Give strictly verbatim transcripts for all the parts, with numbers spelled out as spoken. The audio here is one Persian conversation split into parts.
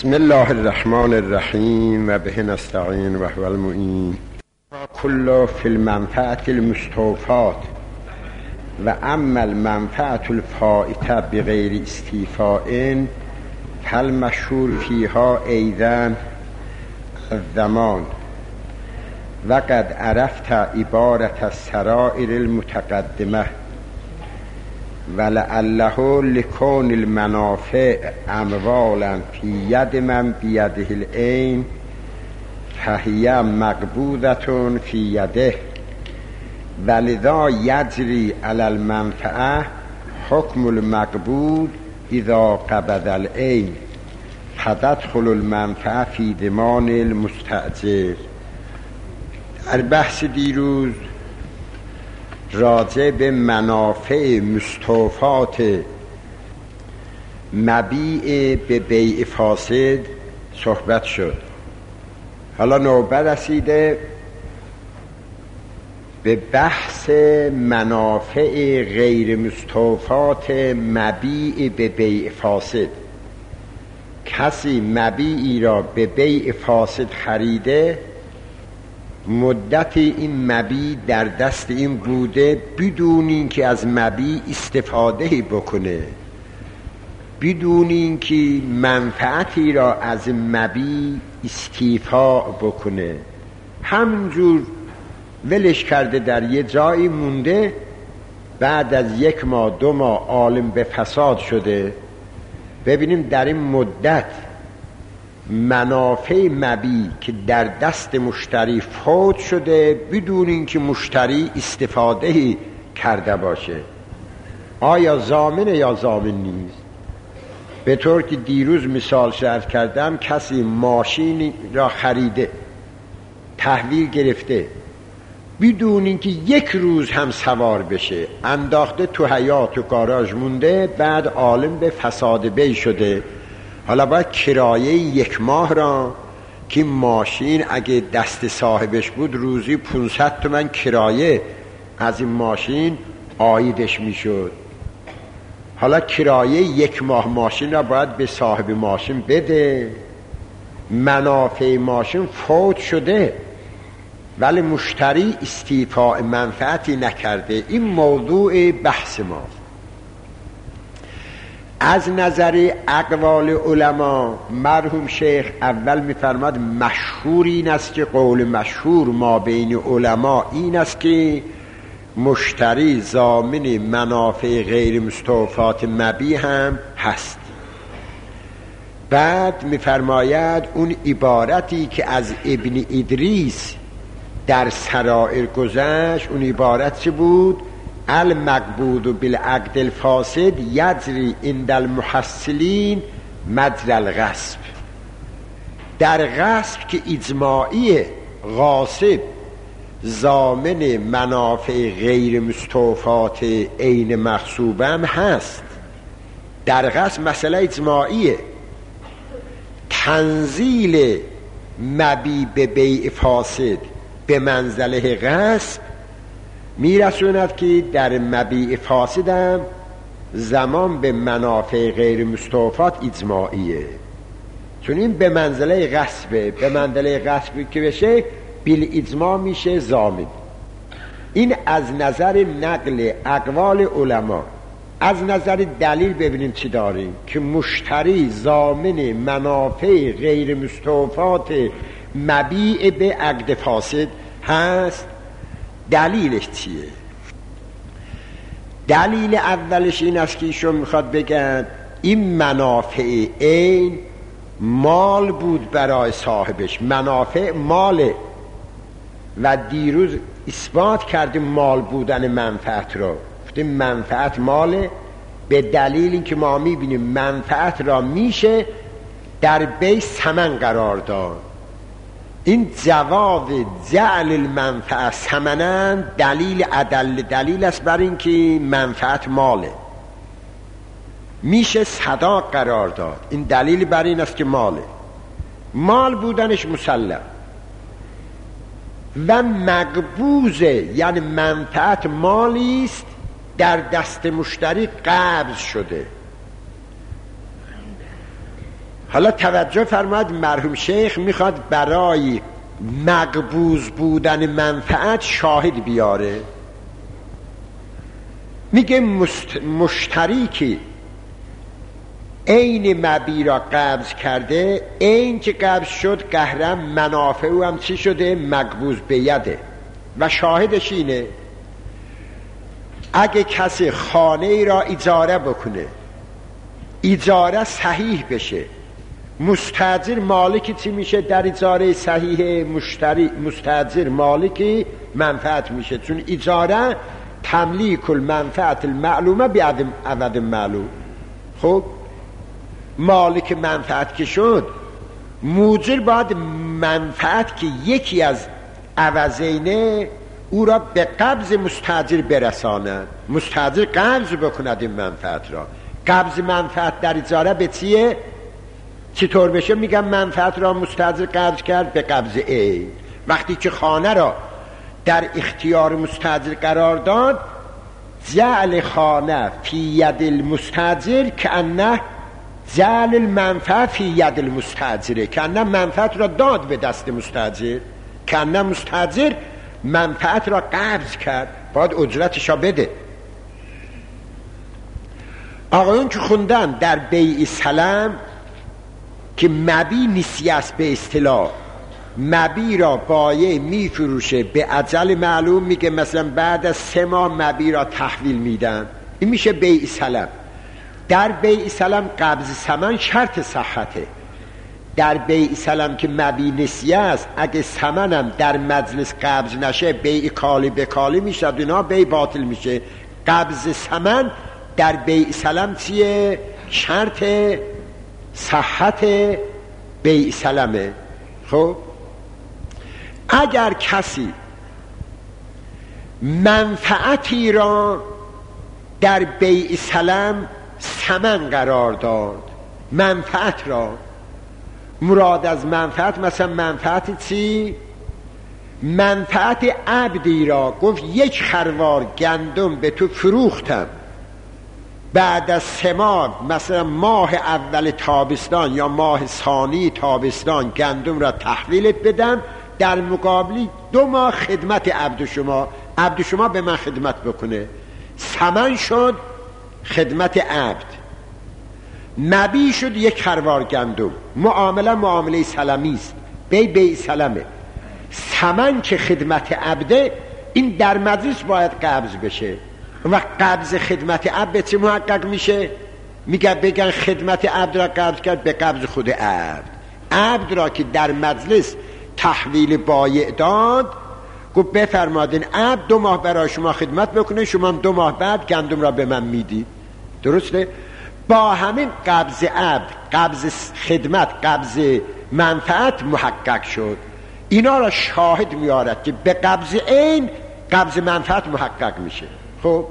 بسم الله الرحمن الرحیم و به نستعین و هو المعین. کل فی المنفعة المستوفات و اما المنفعة الفائتة بغیر استیفاء فالمشهور فیها ایضا الضمان و قد عرفت عبارت السرائر المتقدمه ولعله لکون المنافع اموالا فی ید من بیده العین فهی مقبوضة فی یده ولذا یجری علی المنفعه حکم المقبوض اذا قبض العین فتدخل المنفعه فی ضمان المستأجر. در بحث دیروز راجع به منافع مستوفات مبیع به بیع فاسد صحبت شد. حالا نوبت رسیده به بحث منافع غیر مستوفات مبیع به بیع فاسد. کسی مبیعی را به بیع فاسد خریده، مدت این مبیع در دست این بوده بدون اینکه از مبیع استفاده بکنه، بدون اینکه منفعتی را از مبیع استیفا بکنه، همینجور ولش کرده در یه جایی مونده. بعد از یک ماه دو ماه عالم به فساد شده. ببینیم در این مدت منافع مبیع که در دست مشتری فوت شده بدون اینکه مشتری استفاده کرده باشه، آیا ضامنه یا ضامن نیست؟ به طور که دیروز مثال شرح کردم، کسی ماشین را خریده، تحویل گرفته، بدون اینکه یک روز هم سوار بشه، انداخته تو حیاط و گاراژ مونده. بعد عالم به فساد بی شده. حالا باید کرایه یک ماه را که ماشین اگه دست صاحبش بود روزی پانصد تومن کرایه از این ماشین عایدش میشد. حالا کرایه یک ماه ماشین را باید به صاحب ماشین بده. منافع ماشین فوت شده ولی مشتری استیفاء منفعتی نکرده. این موضوع بحث ما. از نظر اقوال علما، مرحوم شیخ اول می‌فرماد مشهور این است که قول مشهور ما بین علما این است که مشتری ضامن منافع غیر مستوفات مبیع هم هست. بعد می‌فرماید اون عبارتی که از ابن ادریس در سرائر گذشت، اون عبارت چه بود؟ المقبوض بالعقد الفاسد یجری عند المحصلین مجرى الغصب. در غصب که اجماعی غاصب ضامن منافع غیر مستوفات عین مغصوبه هم هست. در غصب مسئله اجماعیه. تنزیل مبیع به بیع فاسد به منزله غصب میرسوند که در مبیع فاسد هم زمان به منافع غیر مستوفات اجماعیه، چون این به منزله غصبه. به منزله غصبی که بشه بیل اجماع میشه ضامن. این از نظر نقل اقوال علما. از نظر دلیل ببینیم چی داریم که مشتری ضامن منافع غیر مستوفات مبیع به عقد فاسد هست. دلیلش چیه؟ دلیل اولش این است که ایشون میخواد بگن این منافع عین مال بود برای صاحبش. منافع ماله و دیروز اثبات کردیم مال بودن منفعت را. گفتیم منفعت ماله به دلیل اینکه ما میبینیم منفعت را میشه در بیع ثمن قرار داد. این جواز جعل المنفعه ثمنا دلیل ادل دلیل است بر این که منفعت ماله، میشه صداق قرار داد. این دلیل بر این است که ماله، مال بودنش مسلم. و مقبوضه یعنی منفعت مالی است در دست مشتری قبض شده. حالا توجه فرماید، مرحوم شیخ میخواد برای مقبوض بودن منفعت شاهد بیاره. میگه مست... مشتری که عین مبی را قبض کرده، عین که قبض شد قهرم منافع او هم چی شده؟ مقبوض به یده. و شاهدش اینه اگه کسی خانه ای را اجاره بکنه، اجاره صحیح بشه، مستاجر مالک چی میشه در اجاره صحیح؟ مشتری مستاجر مالک منفعت میشه، چون اجاره تملیک المنفعت المعلومه بعدم عوض معلوم. خب مالک منفعت که شد، موجر باید منفعت که یکی از عوضینه او را به قبض مستاجر برساند، مستاجر قبض بکند این منفعت را. قبض منفعت در اجاره به چیه؟ چطور بشه؟ میگم منفعت را مستاجر قبض کرد به قبض ای. وقتی که خانه را در اختیار مستاجر قرار داد، جعل خانه فی ید المستاجر که انه جعل المنفعه فی ید المستاجره، که انه منفعت را داد به دست مستاجر، که انه مستاجر منفعت را قبض کرد، باید اجرتش را بده. آقایون که خوندن در بیع سلم که مبی نسیه است، به اصطلاح مبی را بایع میفروشه به اجل معلوم، میگه مثلا بعد از سه ماه مبی را تحویل میدن، این میشه بیع سلم. در بیع سلم قبض ثمن شرط صحته. در بیع سلم که مبی نسیه است، اگه ثمنم در مجلس قبض نشه، بیع کالی به کالی میشه، اینا بیع باطل میشه. قبض ثمن در بیع سلم چیه؟ شرط صحت بیع سلمه. خب اگر کسی منفعتی را در بیع سلم ثمن قرار داد، منفعت را، مراد از منفعت مثلا منفعت چی؟ منفعت عبدی را گفت یک خروار گندم به تو فروختم، بعد از سه ماه مثلا ماه اول تابستان یا ماه ثانی تابستان گندم را تحویلت بدم، در مقابلی دو ماه خدمت عبد شما، عبد شما به من خدمت بکنه، ثمن شد خدمت عبد، مبی شد یک خروار گندم. معامله معامله سلمی است، بی بی سلمه. ثمن که خدمت عبده، این در مجلس باید قبض بشه. و قبض خدمت عبد چه محقق میشه؟ میگه بگن خدمت عبد را قبض کرد به قبض خود عبد. عبد را که در مجلس تحویل بایع داد، گفت بفرمادین عبد دو ماه برای شما خدمت بکنه، شما دو ماه بعد گندم را به من میدی. درسته؟ با همین قبض عبد، قبض خدمت، قبض منفعت محقق شد. اینا را شاهد میارد که به قبض عین قبض منفعت محقق میشه. خب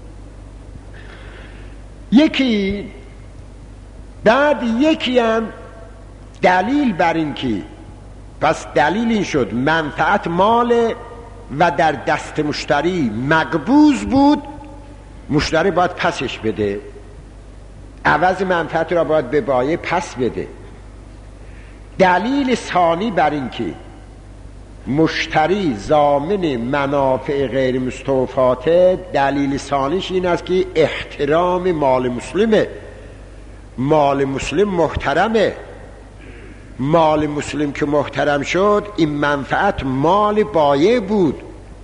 یکی بعد یکی هم دلیل بر این که پس دلیل این شد منفعت مال و در دست مشتری مقبوض بود، مشتری باید پسش بده، عوض منفعت را باید به بایع پس بده. دلیل ثانی بر این که مشتری ضامن منافع غیر مستوفاته، دلیل ثانیش این است که احترام مال مسلمه. مال مسلم محترمه، مال مسلم که محترم شد، این منفعت مال بایع بود.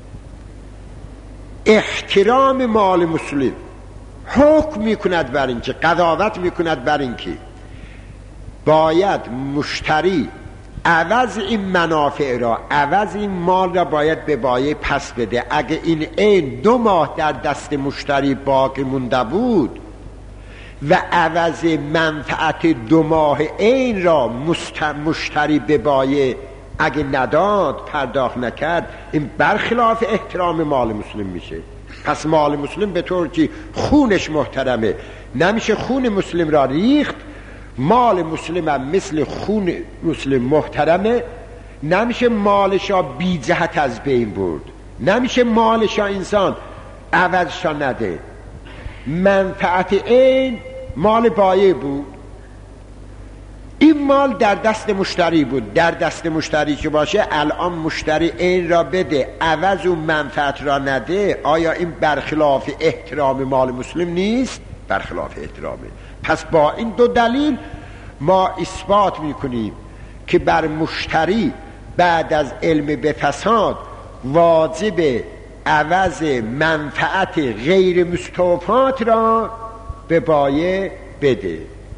احترام مال مسلم حکم میکند بر این که، قضاوت میکند بر این که باید مشتری عوض این منافع را، عوض این مال را باید به بایع پس بده. اگه این عین دو ماه در دست مشتری باقی مونده بود و عوض منفعت دو ماه عین را مشتری به بایع اگه نداد، پرداخت نکرد، این برخلاف احترام مال مسلم میشه. پس مال مسلم به طور که خونش محترمه، نمیشه خون مسلم را ریخت. مال مسلم هم مثل خون مسلم محترمه، نمیشه مالشا بی جهت از بین برد، نمیشه مالشا انسان عوضشا نده. منفعت این مال بایع بود، این مال در دست مشتری بود، در دست مشتری که باشه الان مشتری این را بده عوض و منفعت را نده، آیا این برخلاف احترام مال مسلم نیست؟ برخلاف احترامه. پس با این دو دلیل ما اثبات میکنیم که بر مشتری بعد از علم به فساد واجب عوض منفعت غیر مستوفات را به بایع بده.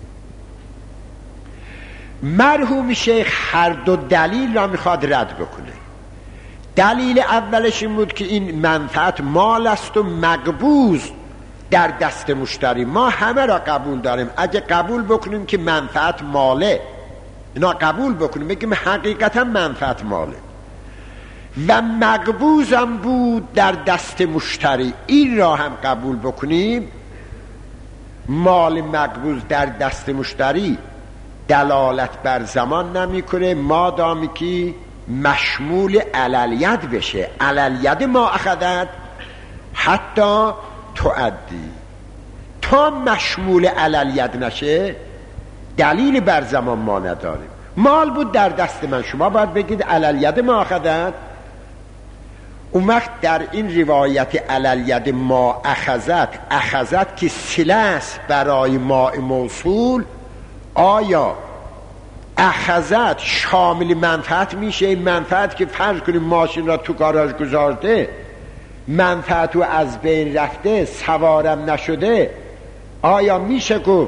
مرحوم شیخ هر دو دلیل را میخواد رد بکنه. دلیل اولش این بود که این منفعت مال است و مقبوض در دست مشتری. ما همه را قبول داریم، اگه قبول بکنیم که منفعت ماله، اینا قبول بکنیم بگیم حقیقتا منفعت ماله و مقبوض هم بود در دست مشتری، این را هم قبول بکنیم، مال مقبوض در دست مشتری دلالت بر زمان نمیکنه مادامی که مشمول علالید بشه. علالید ما اخذت حتی تؤدی، تا مشمول علالید نشه دلیل بر زمان ما نداریم. مال بود در دست من، شما باید بگید علالید ما اخذت. اون وقت در این روایت علالید ما اخذت، اخذت که صله است برای ماء موصول، آیا اخذت شامل منفعت میشه؟ این منفعت که فرض کنیم ماشین را تو گاراژ گذارده، منفعت رو از بین رفته، سوارم نشده، آیا میشه گفت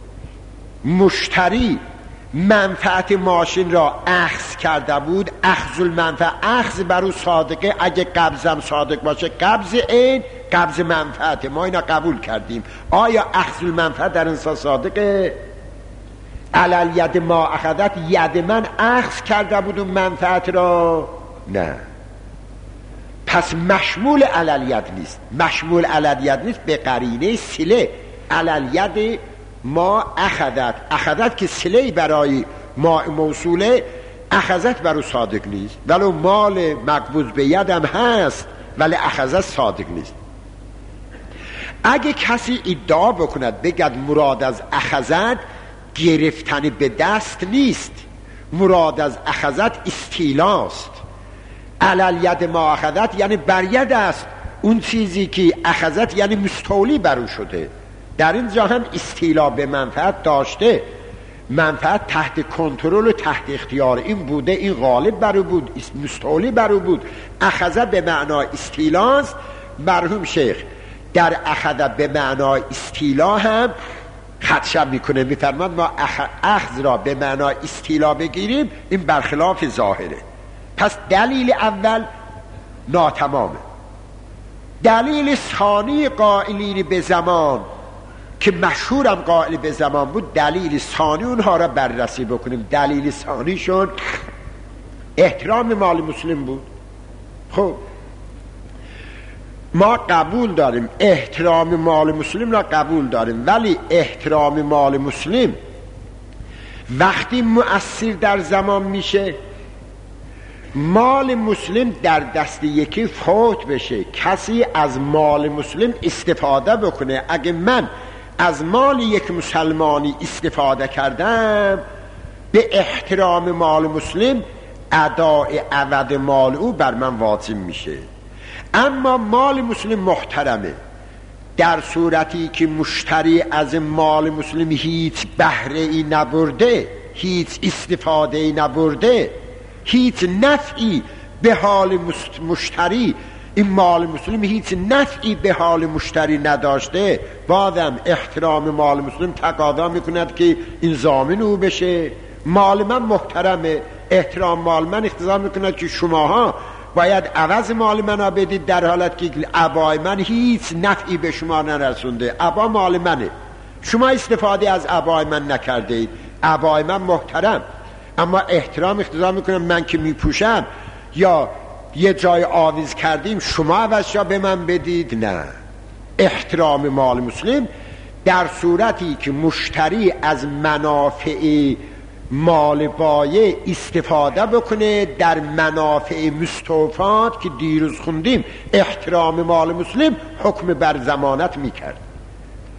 مشتری منفعت ماشین را اخذ کرده بود؟ اخذ المنفعت، اخذ برو صادقه، اگه قبضم صادق باشه قبض این قبض منفعت، ما اینا قبول کردیم. آیا اخذ المنفعت در انسان صادقه؟ علال ید ما اخذت، ید من اخذ کرده بود و منفعت را نه، پس مشمول علال ید نیست. مشمول علال ید نیست به قرینه صله. علال ید ما اخذت، اخذت که صله برای ما موصوله، اخذت برای صادق نیست، ولو مال مقبوض به یدم هست ولی اخذت صادق نیست. اگه کسی ادعا بکند بگد مراد از اخذت گرفتن به دست نیست، مراد از اخذت استیلاست. علال ید ما اخذت یعنی بر ید است اون چیزی که اخذت یعنی مستولی برو شده. در اینجا هم استیلا به منفعت داشته، منفعت تحت کنترل و تحت اختیار این بوده، این غالب برو بود، مستولی برو بود. اخذت به معنای استیلاست. مرحوم شیخ در اخذت به معنای استیلا هم خدشم میکنه، میفرماد ما اخذ را به معنای استیلا بگیریم، این برخلاف ظاهره. پس دلیل اول ناتمامه. دلیل ثانی قائلین به زمان که مشهورم قائل به زمان بود، دلیل ثانی اونها را بررسی بکنیم. دلیل ثانی شد احترام مال مسلم بود. خب ما قبول داریم احترام مال مسلم را قبول داریم، ولی احترام مال مسلم وقتی مؤثر در زمان میشه، مال مسلم در دست یکی فوت بشه، کسی از مال مسلم استفاده بکنه. اگه من از مال یک مسلمانی استفاده کردم، به احترام مال مسلم اداء عوض مال او بر من واجب میشه. اما مال مسلم محترمه در صورتی که مشتری از مال مسلم هیچ بهره ای نبرده، هیچ استفاده ای نبرده، هیچ نفعی به حال مشتری، این مال مسلم هیچ نفعی به حال مشتری نداشته، بازم احترام مال مسلم تقاضا میکند که این ضامن او بشه. مال من محترمه، احترام مال من اقتضا میکند که شماها باید عوض مال منو بدید، در حالت که عبای من هیچ نفعی به شما نرسونده، عبا مال منه، شما استفاده از عبای من نکرده اید، عبای من محترم، اما احترام اقتضا میکنم من که میپوشم یا یه جای آویز کردیم شما عوضشا به من بدید. نه، احترام مال مسلم در صورتی که مشتری از منافع مال بایع استفاده بکنه در منافع مستوفات که دیروز خوندیم احترام مال مسلم حکم بر ضمانت میکرد.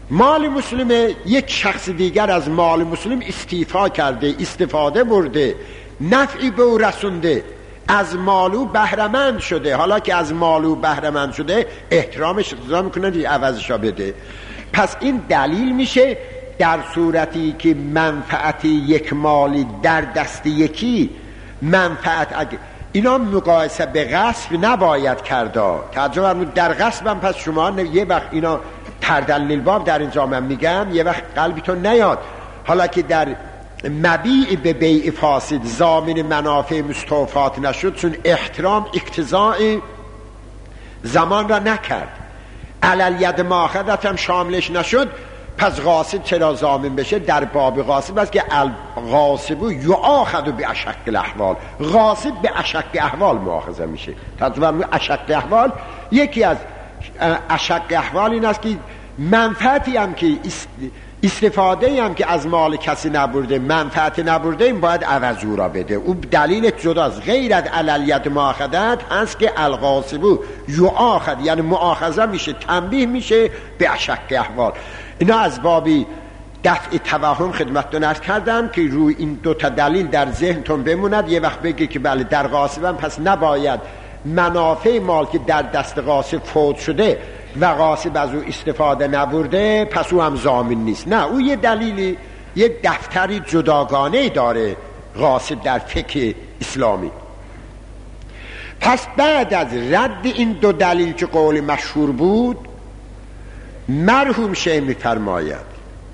مال مسلمه، یک شخص دیگر از مال مسلم استیفا کرده، استفاده برده، نفعی به او رسونده، از مالو بهره‌مند شده. حالا که از مالو بهره‌مند شده احترامش اقتضا میکنه دیگه عوضشا بده. پس این دلیل میشه در صورتی که منفعت یک مالی در دست یکی منفعت اگه اینا مقایسه به غصب نباید کردا. توجه فرمود در غصب هم پس شما یه وقت اینا تردلیل باب در اینجا من میگم یه وقت قلبتون نیاد. حالا که در مبیع به بیع فاسد ضامن منافع مستوفات نشد چون احترام اقتضاء زمان را نکرد، علل ید ماخذت هم شاملش نشد، پس غاصب چرا ضامن بشه؟ در باب غاصب است که الغاصب یؤاخذ باشق الاحوال، غاصب به اشق احوال مؤاخذه میشه. تقریبا اشق احوال یکی از اشق احوال این است که منفعتی هم که استفاده هم که از مال کسی نبرده، منفعت نبرده، این باید عوض او را بده. او دلیل جداست. غیر از علیت مؤاخذت هست که الغاصب یؤاخذ یعنی مؤاخذه میشه، تنبیه میشه به اشق احوال. اینا از بابی دفع توهم خدمتتون عرض کردم که روی این دو تا دلیل در ذهنتون بموند. یه وقت بگی که بله در غاصبم پس نباید منافع مال که در دست غاصب فوت شده و غاصب از او استفاده نبرده پس او هم ضامن نیست. نه، او یه دلیلی، یه دفتری جداگانه داره غاصب در فقه اسلامی. پس بعد از رد این دو دلیل که قول مشهور بود، مرحوم شیخ می‌فرماید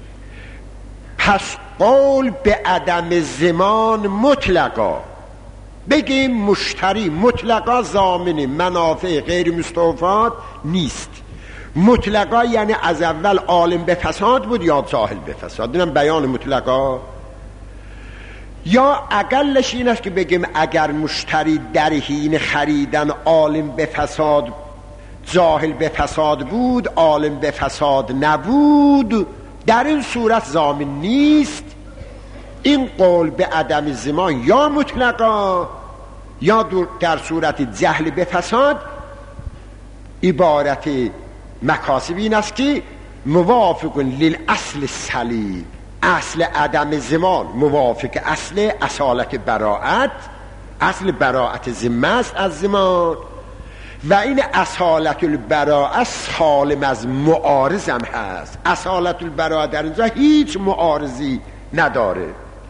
پس قول به عدم ضمان مطلقا، بگیم مشتری مطلقا ضامن منافع غیر مستوفات نیست. مطلقا یعنی از اول عالم به فساد بود یا جاهل به فساد، اینم بیان مطلقا. یا اقلش این است که بگیم اگر مشتری در حین خریدن عالم به فساد جاهل به فساد بود، عالم به فساد نبود، در این صورت ضامن نیست. این قول به عدم ضمان یا مطلقا یا در صورت جهل به فساد عبارت مکاسب این است که موافق للاصل سلیم، اصل عدم ضمان موافق اصل اصالت براعت، اصل براعت ذمه است از ضمان و این اصالت البراءه سالم از معارض هم هست. اصالت البراءه در اینجا هیچ معارضی نداره.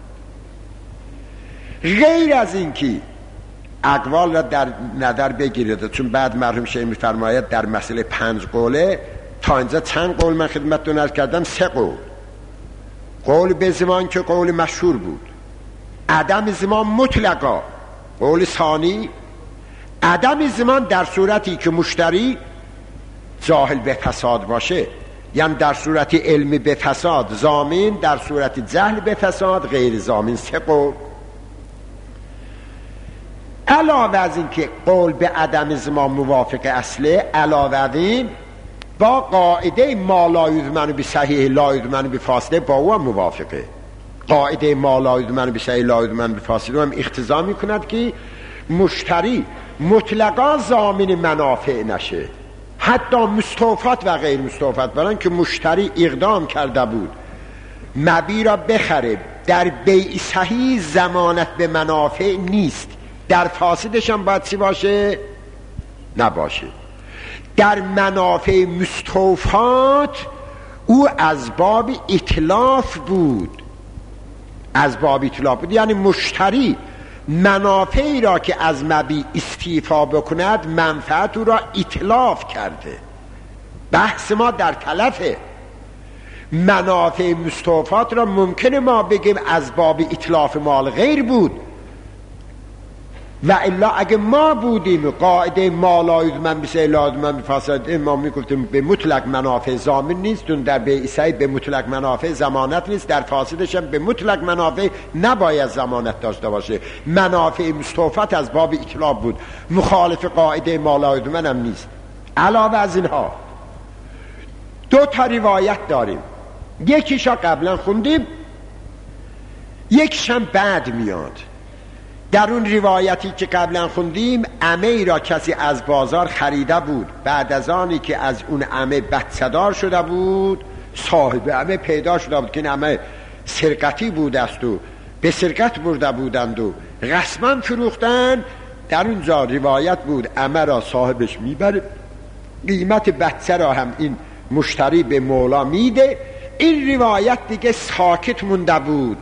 غیر از این که اقوال را در نظر بگیرید، چون بعد مرحوم شیخ می‌فرماید در مسئله پنج قوله، تا اینجا چند قول من خدمتتون عرض کردم؟ سه قول. قول به زمان که قول مشهور بود، عدم زمان مطلقا قول ثانی، عدم زمان در صورتی که مشتری جاهل به فساد باشه، یعنی در صورت علم به فساد ضامن، در صورت جهل به فساد غیر ضامن. سه قول. علاوه از این که قول به عدم زمان موافق اصله، علاوه از این با قاعده ما لا یضمن بصحیح لا یضمن بفاسده با او هم موافقه. قاعده ما لا یضمن بصحیح لا یضمن بفاسده هم اقتضا میکند که مشتری مطلقا ضامن منافع نشه، حتی مستوفات و غیر مستوفات. برای که مشتری اقدام کرده بود مبیع را بخره، در بیع صحیح ضمانت به منافع نیست، در فاسدش هم باید چی باشه؟ نباشه. در منافع مستوفات او از باب اتلاف بود، از باب اتلاف بود، یعنی مشتری منافعی را که از مبیع استیفا بکند منفعت او را اتلاف کرده. بحث ما در تلفه. منافع مستوفات را ممکنه ما بگیم از باب اتلاف مال غیر بود، و الا اگه ما بودیم قاعده ما لا یضمن بصحیح لا یضمن بفاسد، ما میگفتیم به مطلق منافع ضامن نیست، چون در بیع صحیح به مطلق منافع ضمانت نیست، در فاسدش هم به مطلق منافع نباید ضمانت داشته باشه. منافع مستوفات از باب اتلاف بود، مخالف قاعده ما لا یضمن هم نیست. علاوه از اینها دو تا روایت داریم، یکیشا قبلا خوندیم، یکیشم بعد میاد. در اون روایتی که قبلا خوندیم، عمه را کسی از بازار خریده بود، بعد از آنی که از اون عمه بدصدار شده بود صاحب عمه پیدا شده بود که این عمه سرقتی بود است و به سرقت برده بودند و غصبا فروختن. در اونجا روایت بود عمه را صاحبش میبره، قیمت بچه را هم این مشتری به مولا میده. این روایت دیگه ساکت مونده بود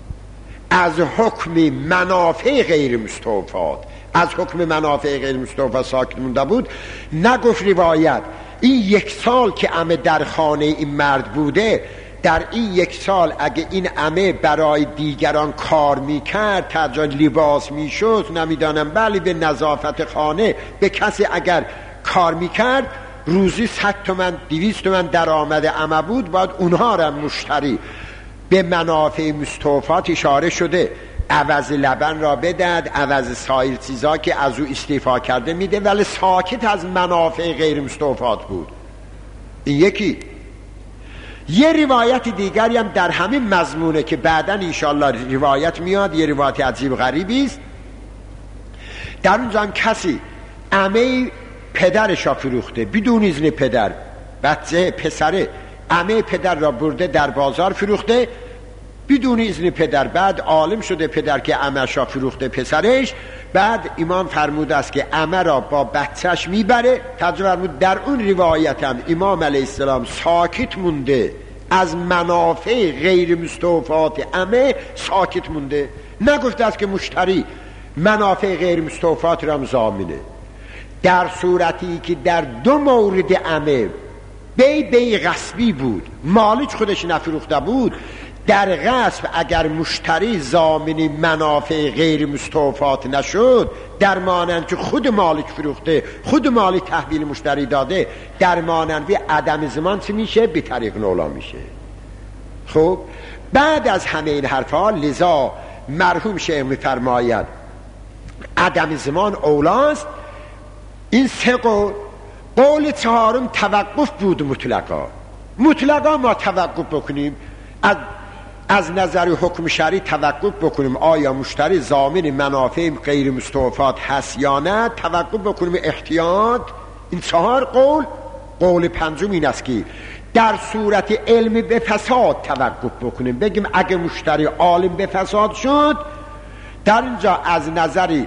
از حکم منافع غیر مستوفات، از حکم منافع غیر مستوفات ساکت مونده بود. نگفت روایت این یک سال که عمه در خانه این مرد بوده، در این یک سال اگه این عمه برای دیگران کار میکرد، تجار لباس میشد، نمیدانم بلی به نظافت خانه، به کسی اگر کار میکرد روزی صد تومن دویست تومن درآمد عمه بود، باید اونها را مشتری به منافع مستوفات اشاره شده عوض لبن را بدهد، عوض سایر چیزا که از او استیفا کرده میده، ولی ساکت از منافع غیر مستوفات بود. این یکی. یه روایت دیگری هم در همین مضمونه که بعداً انشاءالله روایت میاد، یه روایت عجیب غریبی است. در اونجا هم کسی عمه پدرش را فروخته بدون اذن پدر، بچه پسره عمه پدر را برده در بازار فروخته بدون اذن پدر. بعد عالم شده پدر که عمه‌ش را فروخته پسرش. بعد امام فرموده است که عمه را با بچهش میبره. ترجمه فرمود در اون روایت هم امام علیه السلام ساکت مونده از منافع غیر مستوفات عمه، ساکت مونده، نگفته است که مشتری منافع غیر مستوفات را ضامنه. در صورتی که در دو مورد عمه بی بی غصبی بود، مالک خودش نفروخته بود، در غصب اگر مشتری ضامن منافع غیر مستوفات نشد، در مانند که خود مالک فروخته، خود مالک تحویل مشتری داده، در مانند عدم زمان چی میشه؟ به طریق نولا میشه. خب بعد از همه این حرفا لذا مرحوم شیخ میفرماید عدم زمان اولاست. این سه قول. قول چهارم توقف بود مطلقا. مطلقا ما توقف بکنیم، از از نظر حکم شرعی توقف بکنیم آیا مشتری ضامن منافع غیر مستوفات هست یا نه، توقف بکنیم احتیاط. این چهار قول. قول پنجم این است که در صورت علم به فساد توقف بکنیم، بگیم اگه مشتری عالم به فساد شد، در اینجا از نظر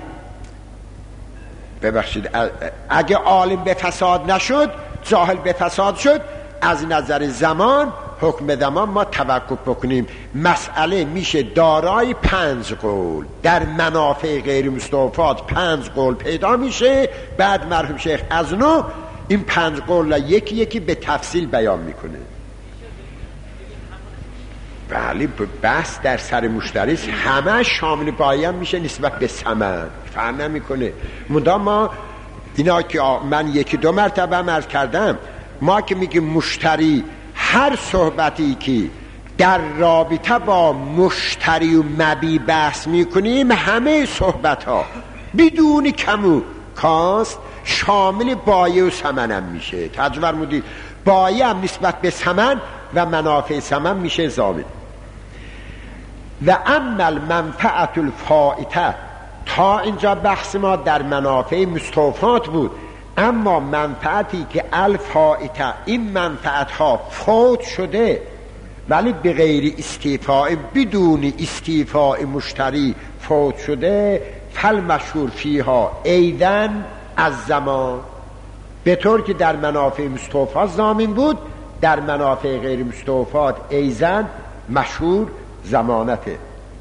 ببخشید اگه عالم به فساد نشد، جاهل به فساد شد، از نظر زمان حکم زمان ما توقف بکنیم. مسئله میشه دارای پنج قول. در منافع غیر مستوفات پنج قول پیدا میشه. بعد مرحوم شیخ از نو این پنج قول یکی یکی به تفصیل بیان میکنه. بله بس در سر مشتری همه شامل بایم میشه نسبت به ثمن، فرق نمیکنه. مدام ما اینا که من یکی دو مرتبه عرض کردم، ما که میگیم مشتری، هر صحبتی که در رابطه با مشتری و مبی بحث میکنیم، همه صحبت ها بدون کمو کاست شامل بایع و ثمن هم میشه. ترجمه فرمودید بایع هم نسبت به ثمن و منافع ثمن میشه ضامن. و اما المنفعت الفائته، تا اینجا بحث ما در منافع مستوفات بود. اما منفعتی که الفائته، این منفعت ها فوت شده ولی به غیر استیفاء، بدون استیفاء مشتری فوت شده، فالمشهور فیها ایدن از زمان، به طور که در منافع مستوفات ضامن بود، در منافع غیر مستوفات ایزن مشهور زمانته.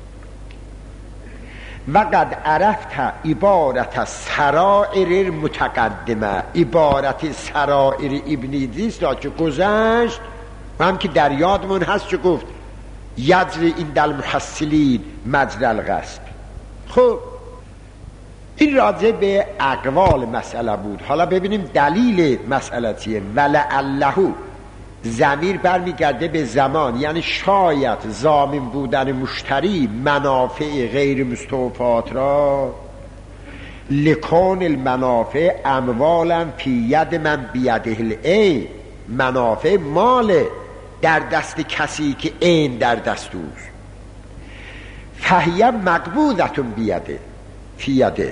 و قد عرفت عبارت سرائر متقدمه، عبارت سرائر ابن ادریس را که گذشت و هم که در یادمون هست که گفت یجری این دل محصلین مجرى الغصب. خب این راجع به اقوال مسئله بود. حالا ببینیم دلیل مسئله چیه. ولعله ضمیر برمیگرده به زمان، یعنی شاید ضامن بودن مشتری منافع غیر مستوفات را، لکون المنافع اموالا فی ید من بیده العین، منافع مال در دست کسی که عین در دست اوست، فهیه مقبوضة بیده فی یده،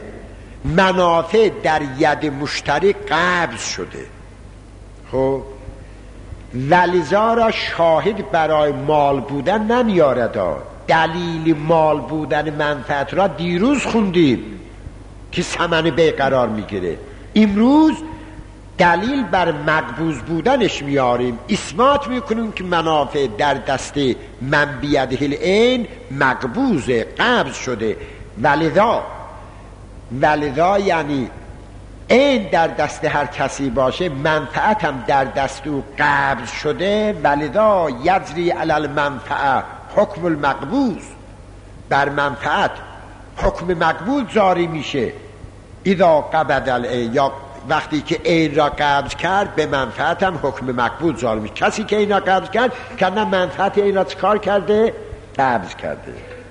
منافع در ید مشتری قبض شده. خب ولذا را شاهد برای مال بودن نمیارد. دلیل مال بودن منفعت را دیروز خوندیم که ثمن بی قرار میگیره. امروز دلیل بر مقبوض بودنش میاریم، اثبات میکنیم که منافع در دست من بیده العین مقبوضه، قبض شده. ولذا ولذا یعنی این در دست هر کسی باشه، منفعت هم در دست او قبض شده. ولذا یجری علی المنفعه حکم المقبوض، بر منفعت حکم مقبوض جاری میشه. اذا قبض العین، یا وقتی که این را قبض کرد به منفعت هم حکم مقبوض جاری میشه. کسی که این را قبض کرد کنه منفعت این را چکار کرده؟ قبض کرده.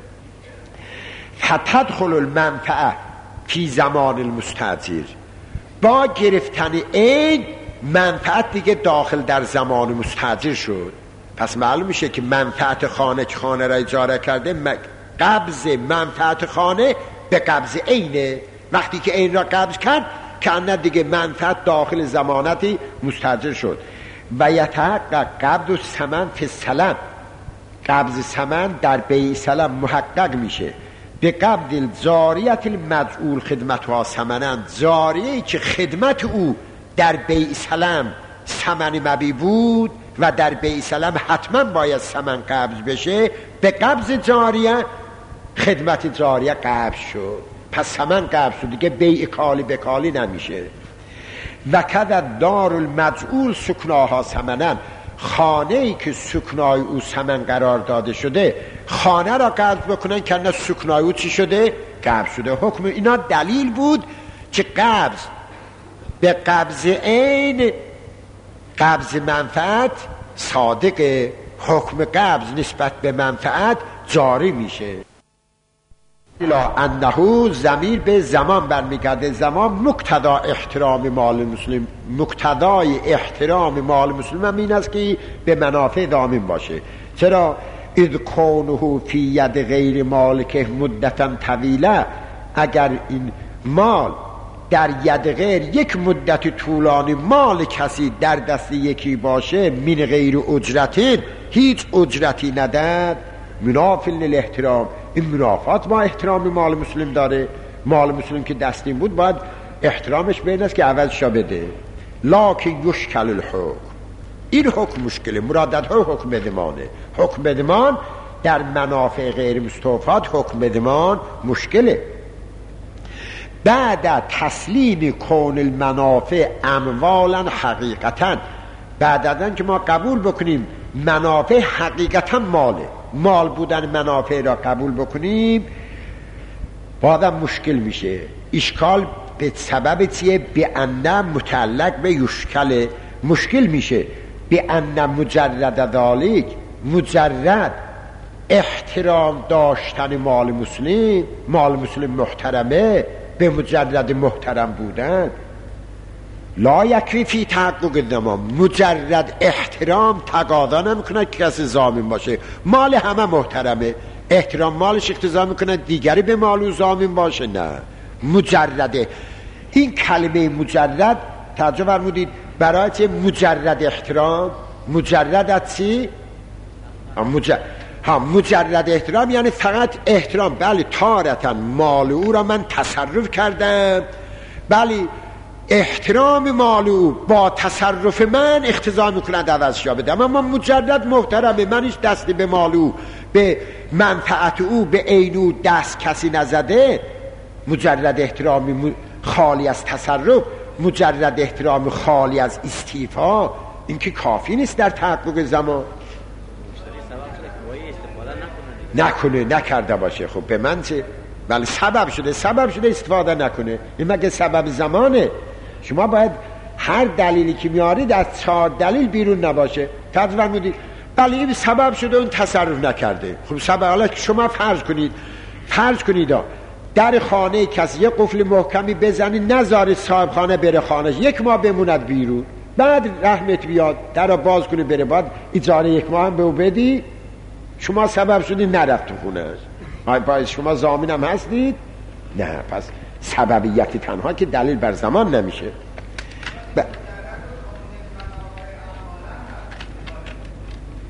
فتدخل المنفعه فی زمان المستأجر، با گرفتن این منفعت دیگه داخل در زمان مستأجر شد. پس معلوم میشه که منفعت خانه که خانه را اجاره کرده، قبض منفعت خانه به قبض اینه. وقتی که این را قبض کرد کنه دیگه منفعت داخل زمانتی مستأجر شد. و یتحقق قبض الثمن فی السلم، قبض ثمن در بیع سلم محقق میشه. به قبض الجاریت المجعول خدمتها ثمنا، جاریه‌ای که خدمت او در بیع سلم ثمن مبی بود و در بیع سلم حتما باید ثمن قبض بشه، به قبض جاریه خدمت جاریه قبض شد، پس ثمن قبض شد دیگه، بیع کالی به کالی نمیشه. و کذا دار المجعول سکناها ثمنا، خانه‌ای که سکنای او ثمن قرار داده شده خانه را قبض بکنن کنه سکنای او چی شده؟ قبض شده. حکم اینا دلیل بود که قبض به قبض عین قبض منفعت صادق، حکم قبض نسبت به منفعت جاری میشه. الا انه ضمیر به زمان برمیگرده. زمان مقتدا احترام مال مسلم، مقتدای احترام مال مسلم هم این است که به منافع ضامن باشه. چرا؟ اذ کونه فی ید غیر مالک مدتا طویله، اگر این مال در ید غیر یک مدت طولانی مال کسی در دست یکی باشه، من غیر اجرتین، هیچ اجرتی نداد، منافل الاحترام، این منافات با احترام مال مسلم داره. مال مسلم که دستین بود باید احترامش بین است که عوضش بده. لکن یشکل الحکم، این حکم مشکله. مرادت های حکم بدمانه. حکم بدمان در منافع غیر مستوفات حکم بدمان مشکله. بعد تسلیم کون المنافع اموالا حقیقتا، بعد از که ما قبول بکنیم منافع حقیقتا ماله، مال بودن منافع را قبول بکنیم، بعدم مشکل میشه. اشکال به سبب چیه؟ به ان متعلق به یشکل، مشکل میشه. به ان مجرد ذالک، مجرد احترام داشتن مال مسلم، مال مسلم محترمه، به مجرد محترم بودن، لا یکفی فی تحقق زمان، مجرد احترام تقاضا نمیکنه که کسی ضامن باشه. مال همه محترمه، احترام مالش اقتضا میکنه دیگری به مال او ضامن باشه؟ نه، مجرده. این کلمه مجرد توجه فرمودید برای چه؟ مجرد احترام. مجرد از چی؟ مجرد ها مجرد احترام یعنی فقط احترام. بله تارتا مال او را من تصرف کردم، بله احترام مال او با تصرف من اقتضا میکنند عوضش بدم، اما مجرد محترمه، من هیچ دستی به مال او، به منفعت او، به عین او دست کسی نزده. مجرد احترام خالی از تصرف، مجرد احترام خالی از استیفا، این که کافی نیست در تحقق زمان. نکنه نکرده باشه، خب به من چه؟ ولی سبب شده سبب شده استفاده نکنه، این مگه سبب زمانه؟ شما باید هر دلیلی که میارید از چهار دلیل بیرون نباشه. تجربه میدید بله این سبب شده اون تصرف نکرده. خب سبب، حالا شما فرض کنید فرض کنید در خانه کسی یک قفل محکمی بزنی نذاری صاحب خانه بره خانهش، یک ماه بموند بیرون، بعد رحمت بیاد در رو باز کنی بره، بعد اجاره یک ماه هم به او بدی، شما سبب شدی نرفت تو خونهش. باید شما ضامن هم هستید؟ نه. پس سببیت تنها که دلیل بر زمان نمیشه. ب...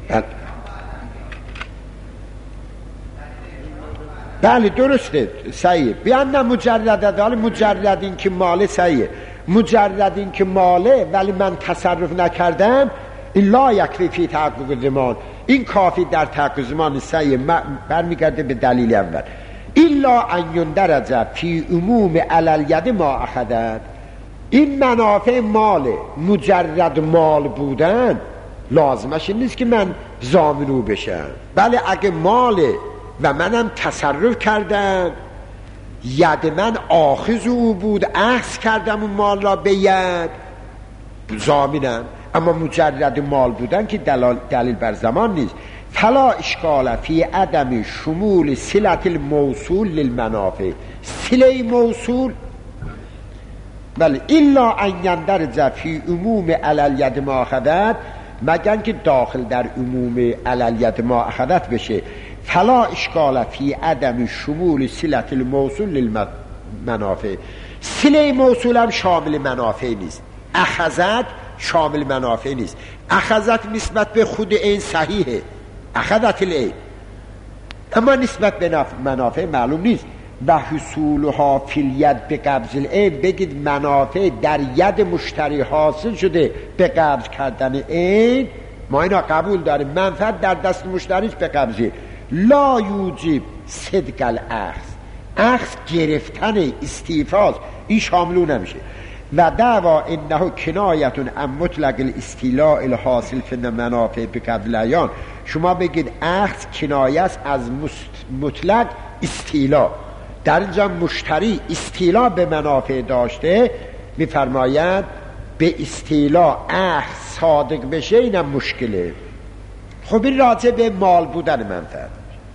بله درسته صحیح. بیان مجرد حال مجرد این که ماله صحیح، مجرد این که ماله ولی من تصرف نکردم این لا یکفی فی تحقق زمان، این کافی در تحقق زمان صحیح. برمیگرده به دلیل اول الا ان یندرج فی عموم علالید ما اخذت. این منافع ماله، مجرد مال بودن لازمش این نیست که من ضامن او بشم، بله اگه ماله و منم تصرف کردم، ید من آخذ او بود، اخذ کردم اون مال را به ید، ضامنم. اما مجرد مال بودن که دلال دلیل بر زمان نیست. فلا اشکال فی عدم شمول صلت الموصول للمنافع، صله موصول بله الا ان یندرج فی عموم علالید ما اخذت، مگر که داخل در عموم علالید ما اخذت بشه. فلا اشکال فی عدم شمول صلت الموصول للمنافع، صله موصول هم شامل منافع نیست، اخذت شامل منافع نیست. اخذت نسبت به خود این صحیحه، اخذت العین، اما نسبت به منافع معلوم نیست. و حصولها فی الید به قبض العین، بگید منافع در ید مشتری حاصل شده به قبض کردن عین، ما اینا قبول داریم، منفعت در دست مشتریش به قبضی، لا یوجب صدق الاخذ، اخذ گرفتن استیفاست، این شاملو نمیشه. و دعوا انه کنایتون ام مطلق الاستیلاء الحاصل فی منافع به قبض العیان، شما بگید اخذ کنایه است از مطلق استیلاء، در اینجا مشتری استیلاء به منافع داشته، میفرماید به استیلاء اخذ صادق بشه اینم مشکله. خب این راجع به مال بودن منفعت.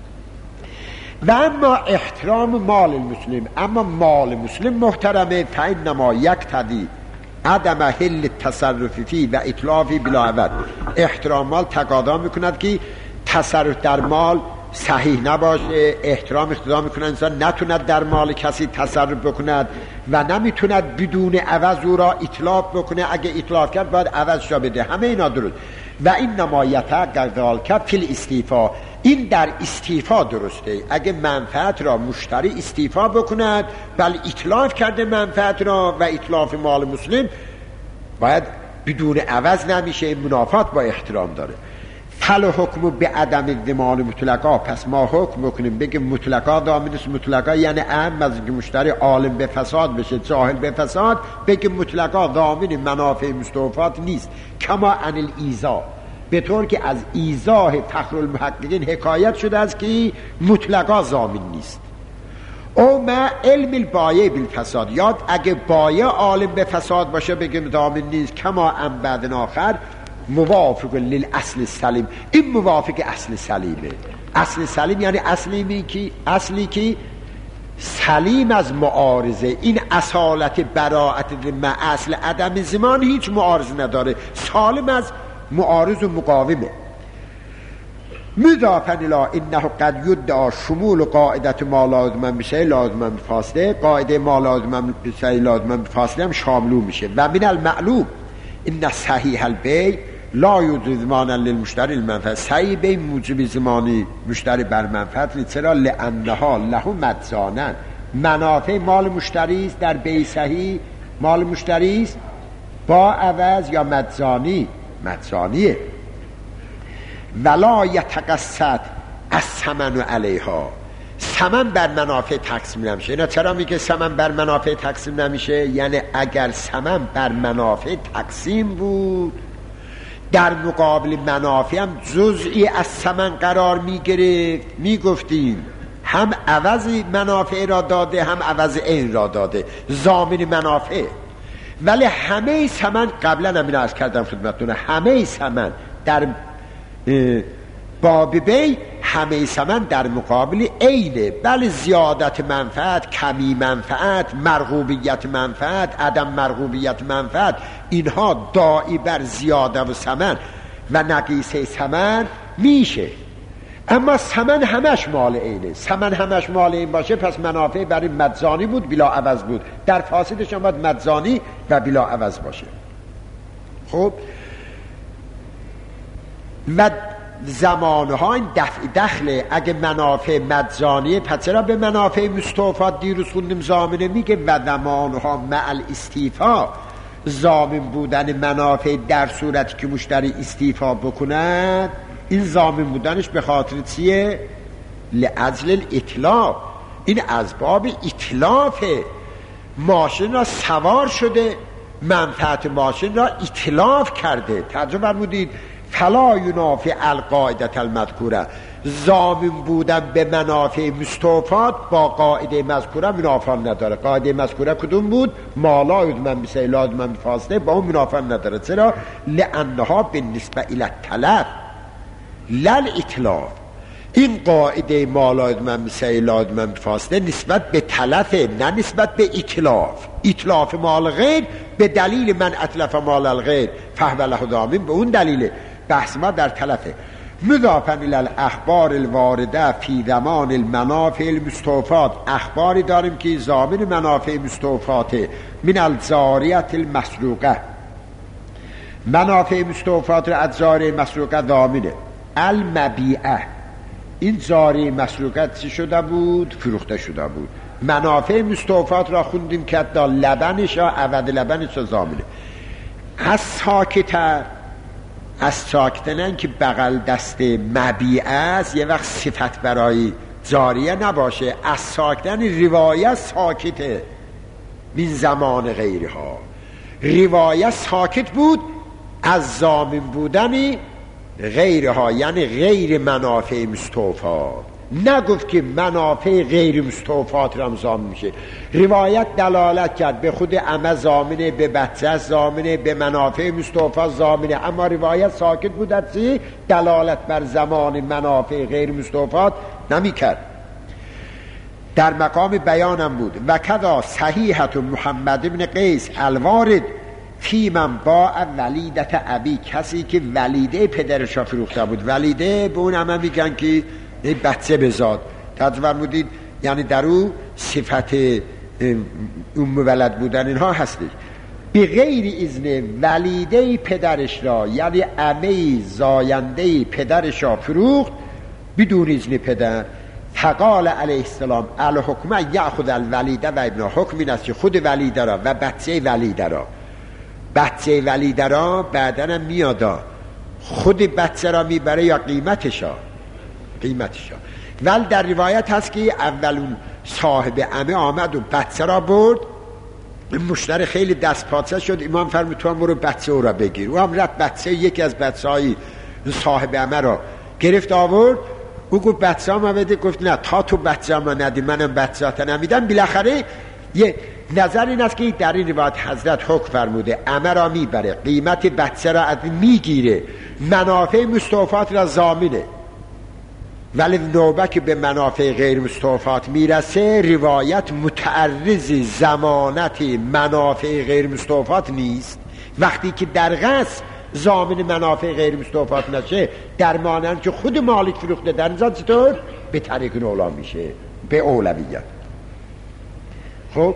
و اما احترام مال المسلم، اما مال مسلم محترمه، فإنما یقتضی عدم حل تصرف فی و اتلافی بلا عوض. احترام مال تقاضا میکند که تصرف در مال صحیح نباشه، احترام اقتضا میکنه انسان نتوند در مال کسی تصرف بکند و نمیتوند بدون عوض او را اتلاف بکنه، اگه اتلاف کرد باید عوضش را بده، همه اینا درست. و این نمایت قدال کرد فی الاستیفا، این در استیفا درسته، اگه منفعت را مشتری استیفا بکند بل اتلاف کرده منفعت را و اتلاف مال مسلم باید بدون عوض نمیشه، منافات با احترام داره. فل حکم به عدم ضمان مطلقا، پس ما حکم بکنیم بگیم مطلقا ضامن است، مطلقا یعنی اهم از اینکه مشتری عالم به فساد بشه، جاهل به فساد، بگیم مطلقا ضامن منافع مستوفات نیست. کما عن الایذا، به طور که از ایذاء فخر المحققین حکایت شده است که مطلقا ضامن نیست. او ما علم البایع بالفساد، یاد اگه بایع عالم به فساد باشه بگیم ضامن نیست. کما ام بعد آخر موافق للاصل سلیم، این موافق اصل سلیمه. اصل سلیم یعنی اصلی که اصلی که سلیم از معارضه، این اصالت براءت مع اصل عدم زمان هیچ معارضه نداره، سالم از معارض و مقاومه. مضافاً الی انه قد یدعی شمول قاعده ما لازم بشه لازم بفاصله، قاعده ما لازم بشه لازم بفاصله هم شاملو میشه. و من المعلوم ان صحیح البیع لا یوجب ضمانا للمشتری المنفعه، صحیح بی موجب زمانی مشتری بر منفعت نیست، چرا؟ لانها له مدزانن، منافع مال مشتری است، در بی صحیح مال مشتری است با عوض یا مدزانی، مدزانیه. ولا یتقصد از ثمن علیها، ثمن بر منافع تقسیم نمیشه. اینا چرا میگه ثمن بر منافع تقسیم نمیشه؟ یعنی اگر ثمن بر منافع تقسیم بود در مقابل منافع هم جزئی از ثمن قرار میگرفت، میگفتیم هم عوض منافع را داده هم عوض عین را داده، ضامن منافع. ولی همه ثمن قبلا هم عرض کردم خدمتتون، همه ثمن در باب بی همه ثمن در مقابل عینه، بله زیادت منفعت، کمی منفعت، مرغوبیت منفعت، عدم مرغوبیت منفعت، اینها داعی بر زیاده و ثمن و نقیصه ثمن میشه. اما ثمن همش مال عینه، ثمن همش مال عین باشه پس منافع برای مدزانی بود بلا عوض بود، در فاسدش هم باید مدزانی و بلا عوض باشه. خب و زمانها این دفع دخله. اگه منافع مجانیه پس چرا به منافع مستوفات دیروز خوندیم زامنه میگه و زمانها مع الاستیفا، ضامن بودن منافع در صورتی که مشتری استیفا بکند، این ضامن بودنش به خاطر چیه؟ لاجل الاطلاف. این از باب اطلافه. ماشین را سوار شده، منفعت ماشین را اطلاف کرده. توجه فرمودید؟ فلا ینافی القاعده المذکوره، ضامن بودن به منافع مستوفات با قاعده مذکوره منافع نداره. قاعده مذکوره کدوم بود؟ مالا یضمن بسیلاد من فاصله، با اون منافع نداره. چرا؟ لانها بالنسبه الی التلف لا الاطلاف. این قاعده مالا یضمن بسیلاد من فاصله نسبت به تلفه، نه نسبت به اطلاف. اطلاف مال غیر به دلیل من اتلف مال الغیر فهو له ضامن، به اون دلیله. بحث ما در تلفه. مضافا الی الاخبار الوارده فی ضمان المنافع المستوفات، اخباری داریم که ضامن منافع مستوفات من الجاریه المسروقه، منافع مستوفات را از جاریه مسروقه ضامنه. المبیعه، این جاریه مسروقه چی شده بود؟ فروخته شده بود. منافع مستوفات را خوندیم که حتی لبنش را عوض لبنش را ضامنه. از ساکته، از ساکتنن که بغل دست مبیعه است، یه وقت صفت برای جاریه نباشه. از ساکتن روایت ساکته من زمان غیرها، روایت ساکت بود از ضامن بودن غیرها، یعنی غیر منافع مستوفات. نگفت که منافع غیر مستوفات را ضامن میشه. روایت دلالت کرد به خود اما ضامنه، به بچه ضامنه، به منافع مستوفات ضامنه، اما روایت ساکت بود از چی؟ دلالت بر زمان منافع غیر مستوفات نمی کرد. در مقام بیانم بود. و کذا صحیحت محمد بن قیس الوارد فی من باع ولیدت ابی، کسی که ولیده پدرش را فروخته بود. ولیده به اون همه میگن که بچه بزاد. تجربه فرمودید یعنی در او صفت ام ولد بودن اینها هستی. به غیر اذن ولیده پدرش را، یعنی عمه زاینده پدرش را فروخت بدون اذن پدر. فقال علیه السلام الحکم یأخذ الولیده و ابنه، حکم این است که خود ولیده را و بچه ولیده را، بچه ولیده را بعدن هم میادا، خود بچه را میبره یا قیمتشا قیمتشا. ولی در روایت هست که اولون صاحب عمه آمد و بچه را برد. مشتری خیلی دست پاچه شد. امام فرمود تو هم برو بچه او را بگیر. او هم رفت بچه یکی از بچه های صاحب عمه را گرفت آورد. او گفت بچه هم بده. گفت نه تا تو بچه هم ندی منم بچه ها نمیدم. بالاخره یه نظر این است که در این روایت حضرت حکم فرموده عمه را میبره، قیمت بچه را از میگیره، منافع مستوفات را ضامنه. ولی نوبه که به منافع غیر مستوفات میرسه روایت متعرض ضمانت منافع غیر مستوفات نیست. وقتی که در قصد ضامن منافع غیر مستوفات نشه، در مانند که خود مالک فروخته، در اینجا چطور؟ به طریق اولا میشه، به اولویت. خب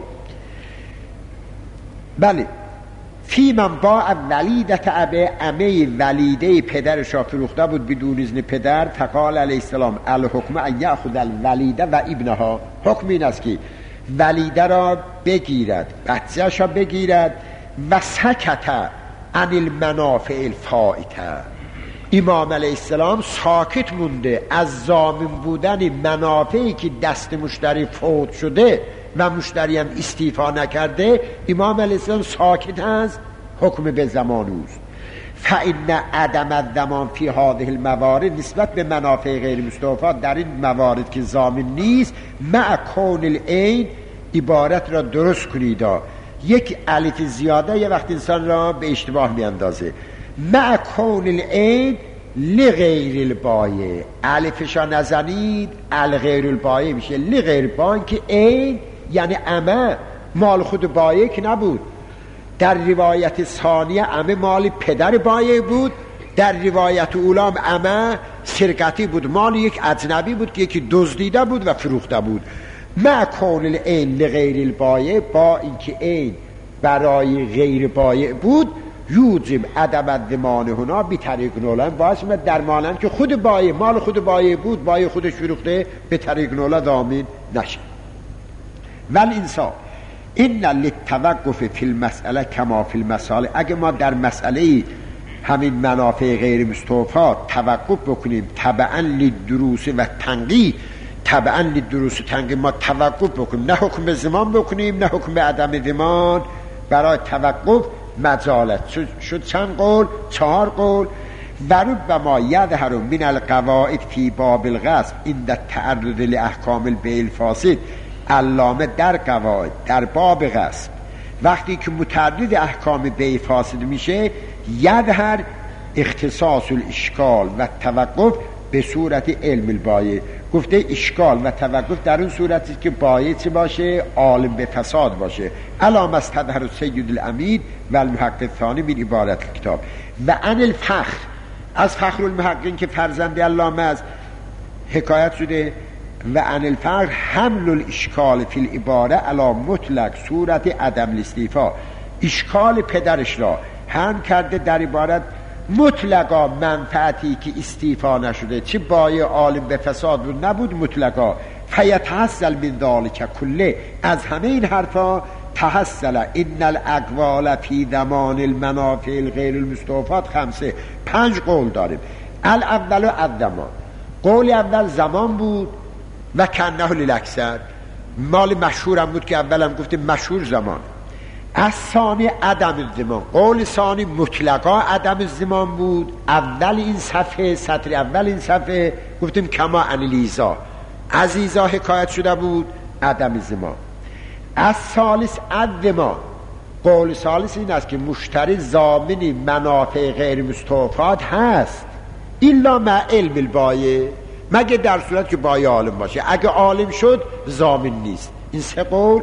بله. فی من باع ولیدت ابه، عمه ولیده پدرش را فروخته بود بدون اذن پدر. فقال علیه السلام الحکم ان یأخذ الولیده و ابنها، حکم این است که ولیده را بگیرد، بچه‌اش را بگیرد. و سکت عن المنافع الفائته، امام علیه السلام ساکت مونده از ضامن بودن منافعی که دست مشتری فوت شده و مشتری هم استیفا نکرده. امام علیه السلام ساکت هست، حکم به زمان اوست. فإن عدم الضمان فی هذه الموارد، نسبت به منافع غیر مستوفات در این موارد که ضامن نیست، مع کون العین، عبارت را درست کنید، یک الف زیاده یه وقت انسان را به اشتباه میاندازه. مع کون العین لغیر البایع، الفشا نزنید الغیر البایع میشه لغیر البایع، که عین یعنی عمه مال خود بایع که نبود. در روایت ثانیه عمه مال پدر بایع بود، در روایت اولام عمه سرقتی بود، مال یک اجنبی بود که یکی دزدیده بود و فروخته بود. مع کون العین لغیر البایع، با اینکه عین برای غیر بایع بود، یوجب عدم الضمان هنا بی طریق نولا، باعث میشه در مانند که خود بایع مال خود بایع بود، بایع خودش فروخته، به طریق نولا ضامن نشه. ول انصاف این للتوقف فی المسئله کما فی المسائل، اگه ما در مسئله همین منافع غیر مستوفا توقف بکنیم تبعا للدروس و تنقیح، تبعا للدروس و تنقیح ما توقف بکنیم، نه حکم به ضمان بکنیم نه حکم به عدم ضمان، برای توقف مجالت شد. چند قول؟ چهار قول. و ربما یظهر من القواعد فی باب الغصب عند التعرض لاحکام البیع الفاسد، علامه در قواعد در باب غصب وقتی که متعرض احکام بیع فاسد میشه، یظهر اختصاص الاشکال و توقف به صورت علم البایع. گفته اشکال و توقف در اون صورتی که بایع چه باشه؟ عالم به فساد باشه. علامه استظهر سید الامید و المحقق الثانی من عبارت کتاب. و عن الفخر، از فخر المحققین که فرزند علامه از حکایت شده، و عن الفخر حمل الاشکال فی العباره علی مطلق صورت عدم الاستیفا، اشکال پدرش را هم کرده در عبارت مطلقا منفعتی که استیفا نشده، چه بایع عالم به فساد بود نبود مطلقا. فیتحصل من ذلک کله، از همه این حرفا تحصل ان الاقوال فی ضمان المنافع الغیر المستوفات خمسه، پنج قول داریم. الاول الضمان، قول اول زمان بود و کنه للاکثر، مال مشهورم بود که اولم گفتیم مشهور زمان. از ثانی عدم الضمان، قول ثانی مطلقا عدم الضمان بود. اول این صفحه، سطر اول این صفحه گفتیم کما عن لیزا، عزیزا حکایت شده بود عدم الضمان. از ثالث الضمان، قول ثالث این است که مشتری ضامن منافع غیر مستوفات هست الا مع علم البایع، مگه در صورت که بایع عالم باشه، اگه عالم شد ضامن نیست. این سه قول.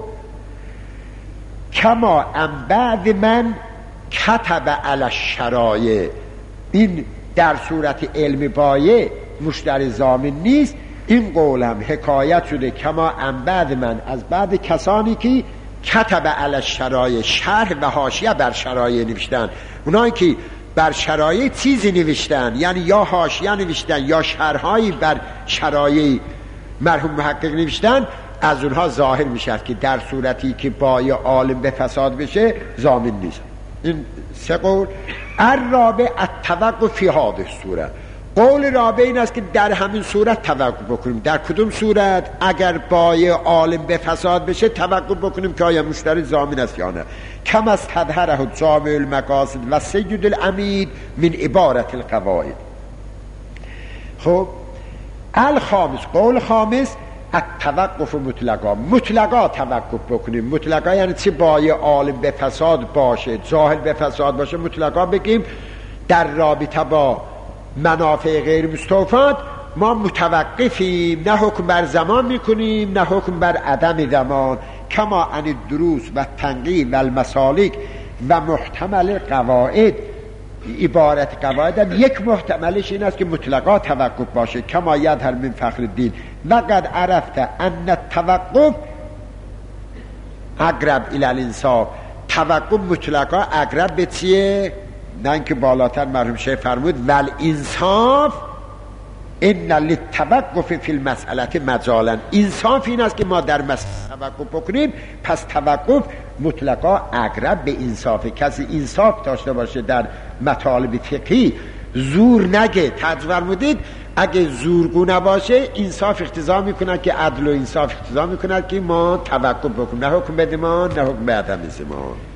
کما ام بعد من کتب علی الشرایع، این در صورت علم بایع مشتری ضامن نیست. این قول هم حکایت شده کما ام بعد من، از بعد کسانی که کتب علی الشرایع، شرح و حاشیه بر شرایع نوشتن، اونایی که بر شرایع چیزی نوشتن، یعنی یا حاشیه نوشتن یا شرحایی بر شرایع مرحوم محقق نوشتن، از اونها ظاهر میشه که در صورتی که بایع عالم به فساد بشه ضامن نیست. این سه قول. الرابع التوقف فی هذه الصورت، قول رابع این است که در همین صورت توقف بکنیم. در کدوم صورت؟ اگر بایع عالم به فساد بشه توقف بکنیم که آیا مشتری ضامن است یا نه. کم از تظهره جامع المقاصد و سید الامید من عبارت القواعد. خب الخامس، قول خامس التوقف مطلقا، مطلقا توقف بکنیم. مطلقا یعنی چه؟ بایع عالم به فساد باشه، جاهل به فساد باشه، مطلقا بگیم در رابطه با منافع غیر مستوفات ما متوقفیم، نه حکم بر زمان میکنیم نه حکم بر عدم زمان. کما عن الدروس و تنقیح و المسالک و محتمل قواعد، عبارت قواعد هم یک محتملش این است که مطلقا توقف باشه. کما یظهر من فخر الدین و قد عرفت ان التوقف اقرب الی الانصاف، توقف مطلقا اقرب به چیه؟ نه اینکه بالاتر مرحوم شیخ فرمود ول انصاف ان للتوقف فی المسئله مجالا، انصاف این است که ما در مسئله توقف بکنیم، پس توقف مطلقا اقرب به انصاف. کسی انصاف داشته باشه در مطالب فقهی، زور نگه. ترجمه فرمودید اگه زورگو نباشه انصاف اقتضا میکند که عدل و انصاف اقتضا میکند که ما توقف بکنیم، نه حکم به ضمان نه حکم به عدم ضمان.